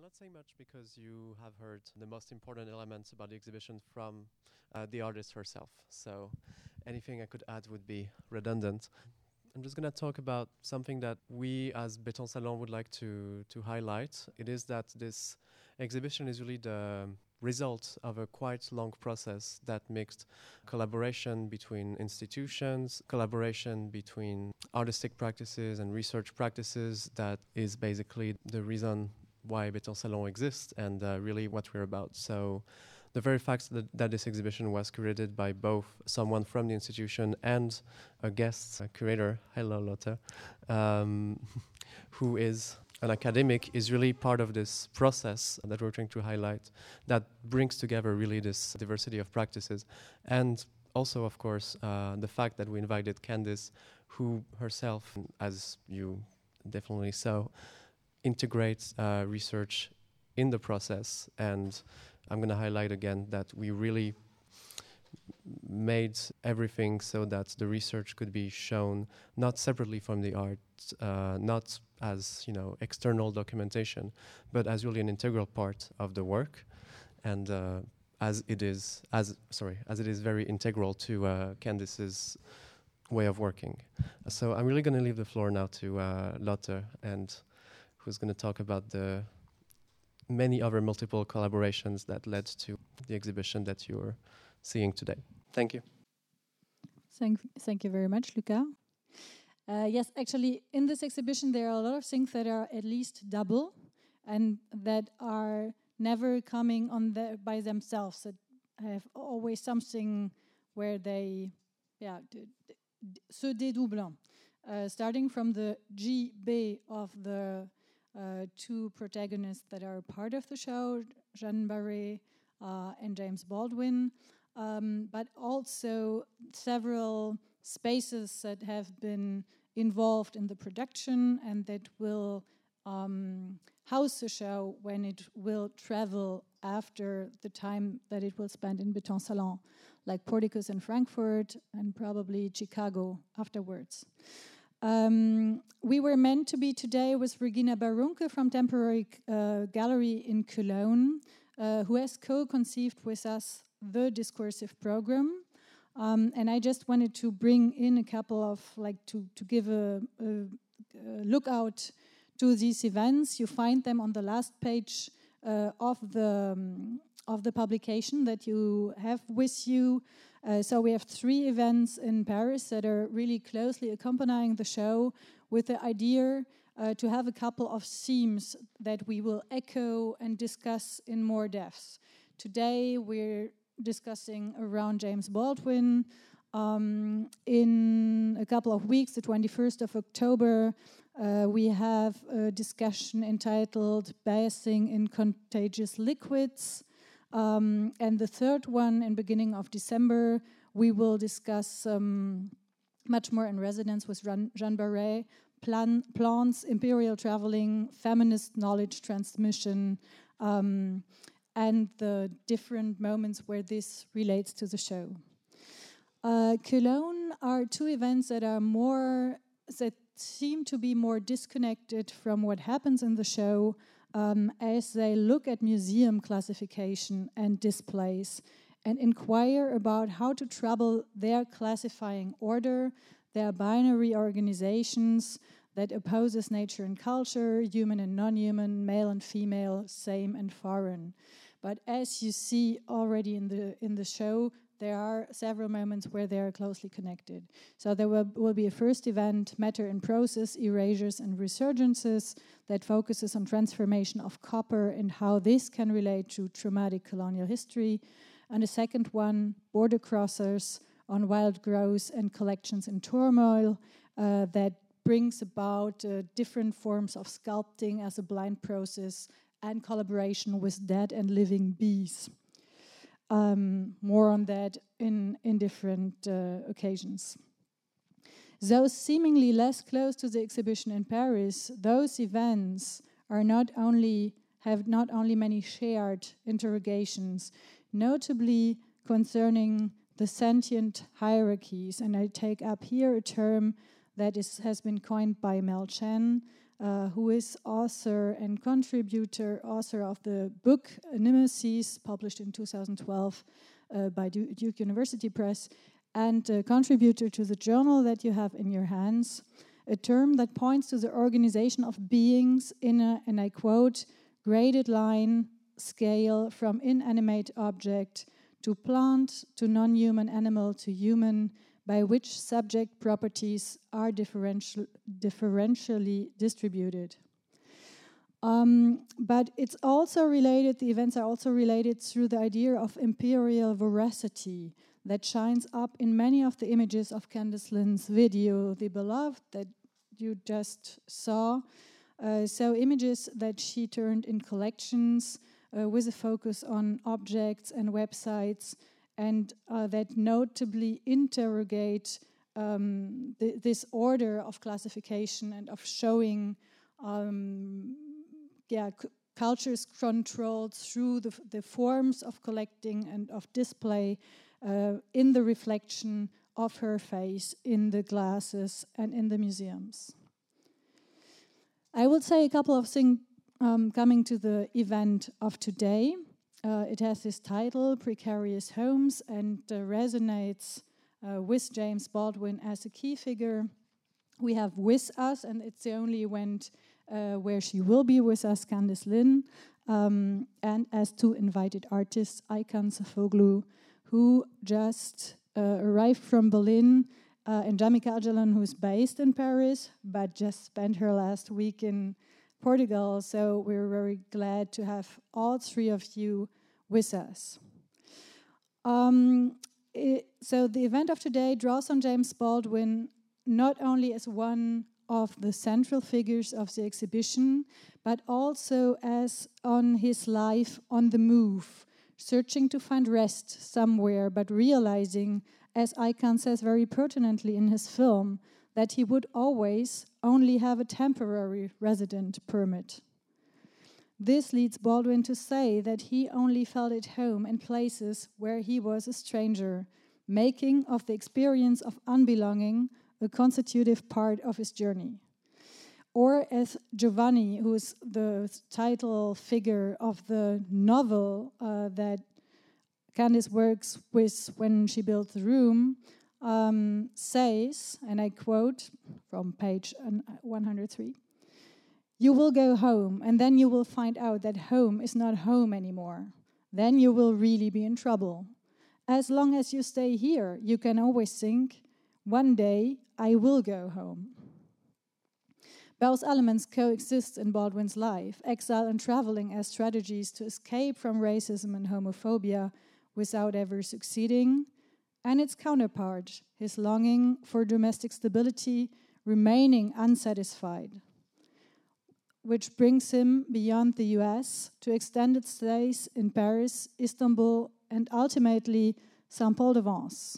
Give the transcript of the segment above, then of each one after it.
not say much because you have heard the most important elements about the exhibition from the artist herself. So anything I could add would be redundant. I'm just going to talk about something that we as Béton Salon would like to highlight. It is that this exhibition is really the result of a quite long process that mixed collaboration between institutions, collaboration between artistic practices and research practices. That is basically the reason why Béton Salon exists and really what we're about. So the very fact that this exhibition was curated by both someone from the institution and a guest curator, hello Lotte, who is an academic, is really part of this process that we're trying to highlight that brings together really this diversity of practices. And also, of course, the fact that we invited Candice, who herself, as you definitely saw, integrates research in the process. And I'm going to highlight again that we really made everything so that the research could be shown not separately from the art, not as external documentation, but as really an integral part of the work, and as it is very integral to Candice's way of working. So I'm really going to leave the floor now to Lotte, and who's going to talk about the many other multiple collaborations that led to the exhibition that you're seeing today. Thank you. Thank you very much, Luca. Yes, actually, in this exhibition, there are a lot of things that are at least double and that are never coming on by themselves, that have always something where they, se dédoublant. Starting from the GB of the two protagonists that are part of the show, Jeanne Barré and James Baldwin, but also several spaces that have been involved in the production and that will house the show when it will travel after the time that it will spend in Béton Salon, like Porticus in Frankfurt and probably Chicago afterwards. We were meant to be today with Regina Barunke from Temporary Gallery in Cologne, who has co-conceived with us the discursive program. And I just wanted to bring in a couple of, to give a look out to these events. You find them on the last page of the publication that you have with you. So we have 3 events in Paris that are really closely accompanying the show, with the idea to have a couple of themes that we will echo and discuss in more depth. Today we're discussing around James Baldwin. In a couple of weeks, the 21st of October, we have a discussion entitled Biasing in Contagious Liquids. And the third one, in beginning of December, we will discuss much more in resonance with Jeanne Barré, plants, imperial traveling, feminist knowledge transmission, and the different moments where this relates to the show. Cologne are 2 events that seem to be more disconnected from what happens in the show, as they look at museum classification and displays and inquire about how to trouble their classifying order, their binary organizations that opposes nature and culture, human and non-human, male and female, same and foreign. But as you see already in the show, there are several moments where they are closely connected. So there will be a first event, Matter in Process, Erasures and Resurgences, that focuses on transformation of copper and how this can relate to traumatic colonial history. And a second one, Border Crossers, on wild growth and collections in turmoil, that brings about different forms of sculpting as a blind process and collaboration with dead and living bees. More on that in different occasions. Those seemingly less close to the exhibition in Paris, those events have not only many shared interrogations, notably concerning the sentient hierarchies. And I take up here a term that has been coined by Mel Chen, who is author and author of the book Nemesis, published in 2012 by Duke University Press, and a contributor to the journal that you have in your hands, a term that points to the organization of beings in a, and I quote, graded line scale from inanimate object to plant to non-human animal to human, by which subject properties are differentially distributed. But it's also related, the events are also related through the idea of imperial veracity that shines up in many of the images of Candice Lynn's video, The Beloved, that you just saw. So images that she turned in collections with a focus on objects and websites, and that notably interrogate this order of classification and of showing cultures controlled through the forms of collecting and of display in the reflection of her face in the glasses and in the museums. I will say a couple of things coming to the event of today. It has this title, Precarious Homes, and resonates with James Baldwin as a key figure. We have with us, and it's the only event where she will be with us, Candice Lynn, and as two invited artists, Aykan Safoglu, who just arrived from Berlin, and Jamika Ajalan, who's based in Paris, but just spent her last week in Portugal. So we're very glad to have all three of you with us. So the event of today draws on James Baldwin not only as one of the central figures of the exhibition, but also as on his life on the move, searching to find rest somewhere, but realizing, as Aykan says very pertinently in his film, that he would always only have a temporary resident permit. This leads Baldwin to say that he only felt at home in places where he was a stranger, making of the experience of unbelonging a constitutive part of his journey. Or as Giovanni, who is the title figure of the novel that Candice works with when she built the room, says, and I quote from page 103, "You will go home, and then you will find out that home is not home anymore. Then you will really be in trouble. As long as you stay here, you can always think, one day I will go home." Both elements coexist in Baldwin's life, exile and traveling as strategies to escape from racism and homophobia without ever succeeding, and its counterpart, his longing for domestic stability, remaining unsatisfied, which brings him beyond the US to extended stays in Paris, Istanbul, and ultimately Saint-Paul-de-Vence.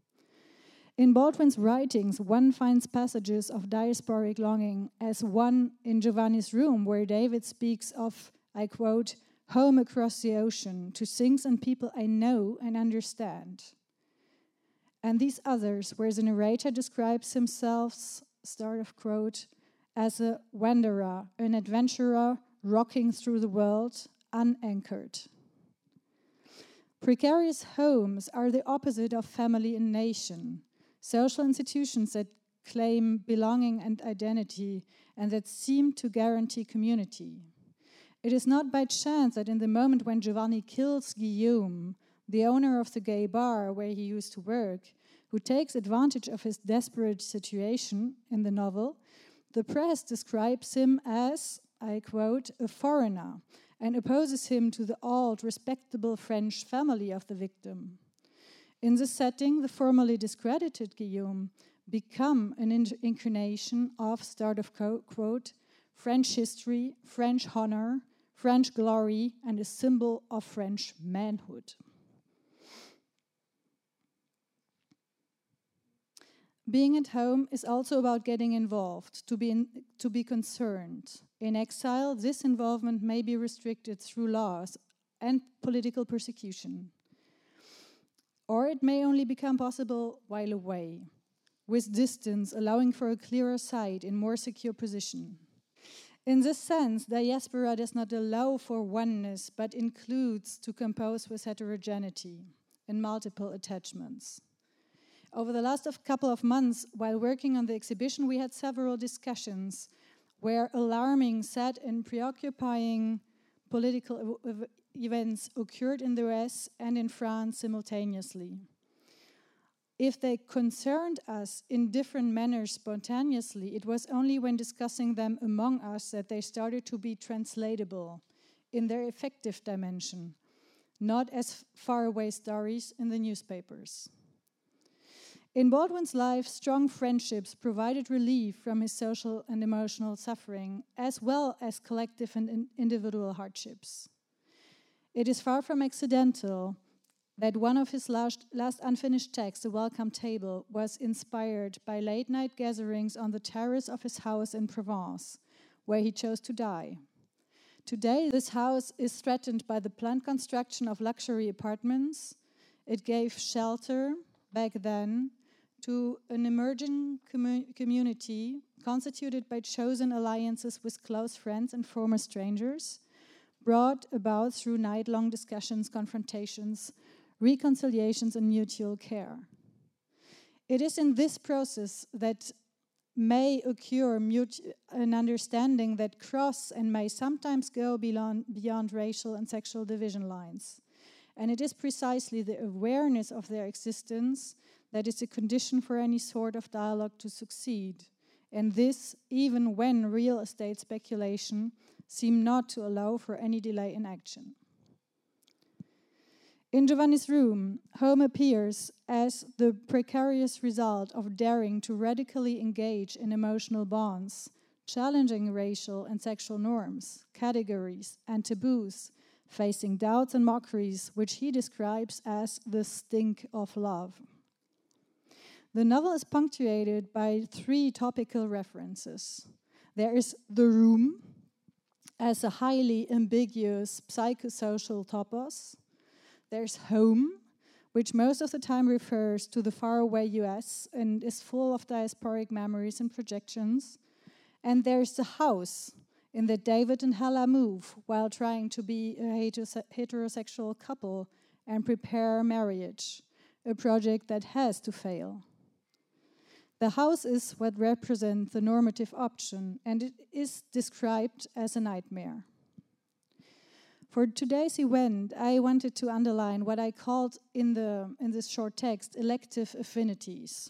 In Baldwin's writings, one finds passages of diasporic longing, as one in Giovanni's room, where David speaks of, I quote, "home across the ocean, to things and people I know and understand." And these others, where the narrator describes himself, start of quote, as a wanderer, an adventurer rocking through the world, unanchored. Precarious homes are the opposite of family and nation, social institutions that claim belonging and identity and that seem to guarantee community. It is not by chance that in the moment when Giovanni kills Guillaume, the owner of the gay bar where he used to work, who takes advantage of his desperate situation in the novel, the press describes him as, I quote, a foreigner, and opposes him to the old, respectable French family of the victim. In this setting, the formerly discredited Guillaume become an incarnation of, start of quote, French history, French honor, French glory, and a symbol of French manhood. Being at home is also about getting involved, to be concerned. In exile, this involvement may be restricted through laws and political persecution. Or it may only become possible while away, with distance allowing for a clearer sight in more secure position. In this sense, diaspora does not allow for oneness, but includes to compose with heterogeneity in multiple attachments. Over the last couple of months, while working on the exhibition, we had several discussions where alarming, sad, and preoccupying political events occurred in the US and in France simultaneously. If they concerned us in different manners spontaneously, it was only when discussing them among us that they started to be translatable in their effective dimension, not as faraway stories in the newspapers. In Baldwin's life, strong friendships provided relief from his social and emotional suffering, as well as collective and individual hardships. It is far from accidental that one of his last unfinished texts, The Welcome Table, was inspired by late-night gatherings on the terrace of his house in Provence, where he chose to die. Today, this house is threatened by the planned construction of luxury apartments. It gave shelter, back then, to an emerging community constituted by chosen alliances with close friends and former strangers, brought about through night-long discussions, confrontations, reconciliations, and mutual care. It is in this process that may occur an understanding that cross and may sometimes go beyond racial and sexual division lines. And it is precisely the awareness of their existence that is a condition for any sort of dialogue to succeed. And this, even when real estate speculation seem not to allow for any delay in action. In Giovanni's room, home appears as the precarious result of daring to radically engage in emotional bonds, challenging racial and sexual norms, categories, and taboos, facing doubts and mockeries, which he describes as the stink of love. The novel is punctuated by 3 topical references. There is the room as a highly ambiguous psychosocial topos. There's home, which most of the time refers to the faraway US and is full of diasporic memories and projections. And there's the house, in that David and Hella move while trying to be a heterosexual couple and prepare marriage, a project that has to fail. The house is what represents the normative option, and it is described as a nightmare. For today's event, I wanted to underline what I called in this short text elective affinities.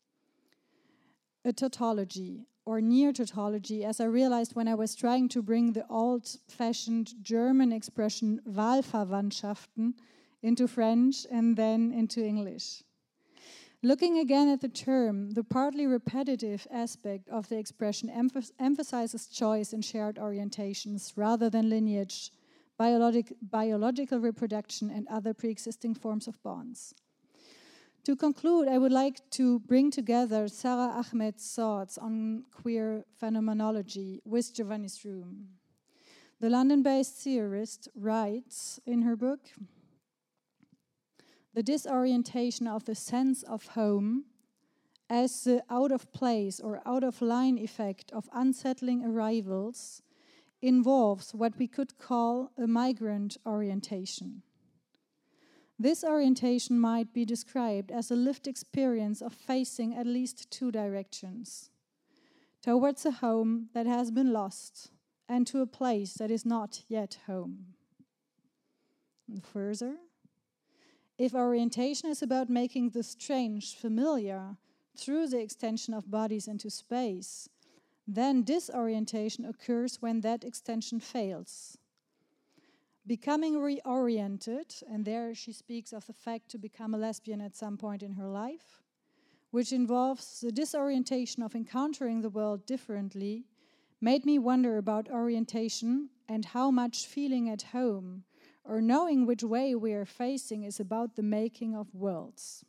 A tautology, or near tautology, as I realized when I was trying to bring the old-fashioned German expression Wahlverwandtschaften into French and then into English. Looking again at the term, the partly repetitive aspect of the expression emphasizes choice and shared orientations rather than lineage, biological reproduction, and other pre-existing forms of bonds. To conclude, I would like to bring together Sarah Ahmed's thoughts on queer phenomenology with Giovanni's room. The London-based theorist writes in her book, the disorientation of the sense of home as the out-of-place or out-of-line effect of unsettling arrivals involves what we could call a migrant orientation. This orientation might be described as a lived experience of facing at least 2 directions, towards a home that has been lost and to a place that is not yet home. And further, if orientation is about making the strange familiar through the extension of bodies into space, then disorientation occurs when that extension fails. Becoming reoriented, and there she speaks of the fact to become a lesbian at some point in her life, which involves the disorientation of encountering the world differently, made me wonder about orientation and how much feeling at home or knowing which way we are facing is about the making of worlds.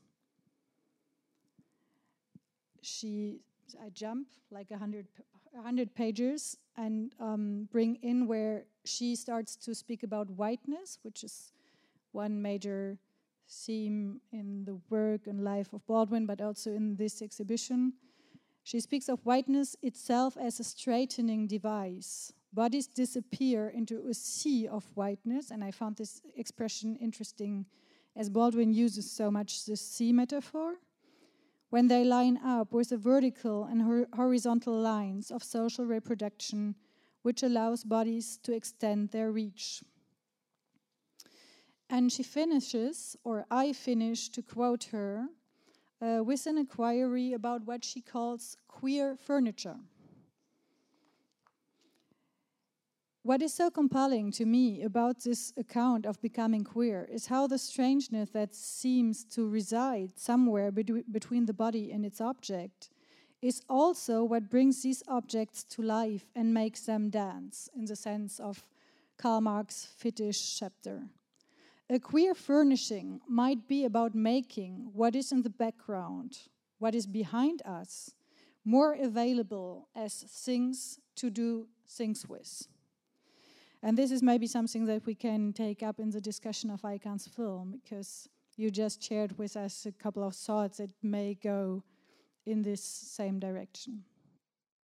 I jump like 100 pages and bring in where she starts to speak about whiteness, which is one major theme in the work and life of Baldwin, but also in this exhibition. She speaks of whiteness itself as a straightening device. Bodies disappear into a sea of whiteness, and I found this expression interesting as Baldwin uses so much the sea metaphor, when they line up with the vertical and horizontal lines of social reproduction, which allows bodies to extend their reach. And she finishes, or I finish to quote her, with an inquiry about what she calls queer furniture. What is so compelling to me about this account of becoming queer is how the strangeness that seems to reside somewhere between the body and its object is also what brings these objects to life and makes them dance, in the sense of Karl Marx's fetish chapter. A queer furnishing might be about making what is in the background, what is behind us, more available as things to do things with. And this is maybe something that we can take up in the discussion of Aykan's film, because you just shared with us a couple of thoughts that may go in this same direction.